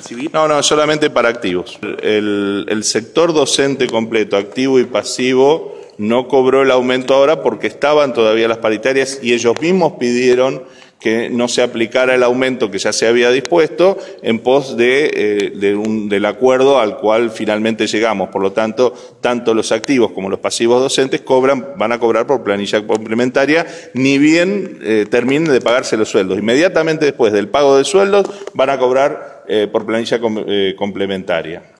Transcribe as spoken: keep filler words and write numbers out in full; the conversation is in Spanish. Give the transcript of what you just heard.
percibir? No, no, solamente para activos. El, el sector docente completo, activo y pasivo, no cobró el aumento ahora porque estaban todavía las paritarias y ellos mismos pidieron que no se aplicara el aumento que ya se había dispuesto en pos de, eh, de un, del acuerdo al cual finalmente llegamos. Por lo tanto, tanto los activos como los pasivos docentes cobran, van a cobrar por planilla complementaria, ni bien eh, terminen de pagarse los sueldos. Inmediatamente después del pago de sueldos van a cobrar eh, por planilla com eh, complementaria.